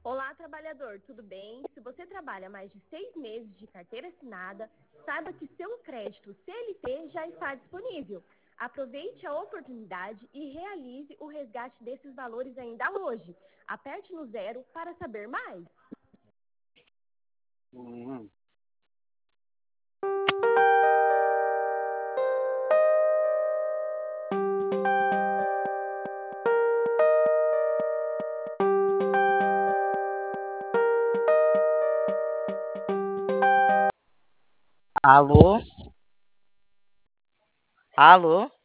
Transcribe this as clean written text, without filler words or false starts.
Olá, trabalhador, tudo bem? Se você trabalha mais de 6 meses de carteira assinada, saiba que seu crédito CLT já está disponível. Aproveite a oportunidade e realize o resgate desses valores ainda hoje. Aperte no zero para saber mais. Hum. Alô? Alô?